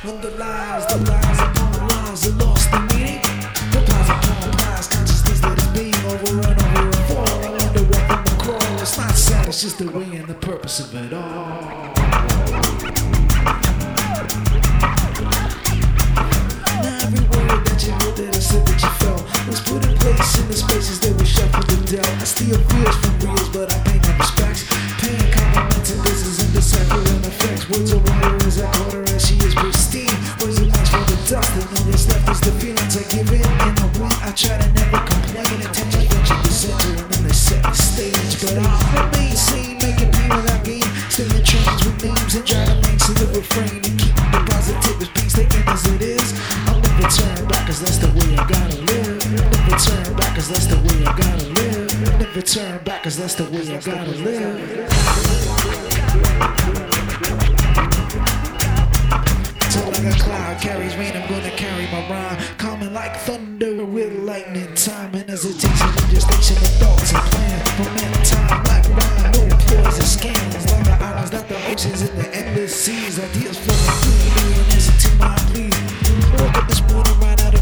And the lies upon lies are lost in meaning. The plies upon plies, consciousness that is being over and over and fall. I wonder what from the crawl. It's not sad, it's just the way and the purpose of it all. Now every word that you heard that I said that you felt was put in place in the spaces that were shuffled and dealt. I steal fears from reals, but I pay no respects. Paying compliments and this is indecipherable effects. Words of water as I caught her and she is pristine. Words of nice for the dust and all that's left is the feelings I give in. And I win, I try to never complain. Intention venture the center and then they set the stage. But I remain sane, making pain without gain. Stealing trains with names and try to make to the refrain. And keep the positive as painstaking as it is. I'll never turn back cause that's the way I gotta live. Never turn back cause that's the way I gotta live. Never turn back cause that's the way I gotta live. So like a cloud carries rain, I'm gonna carry my rhyme. Coming like thunder with lightning time. And hesitation and gestation of thoughts and plans. Momentum time like rhyme, no ploys and scams. Like the islands, not the oceans and the endless seas. Ideas flowing through me and listen to my plea. Woke up this morning right out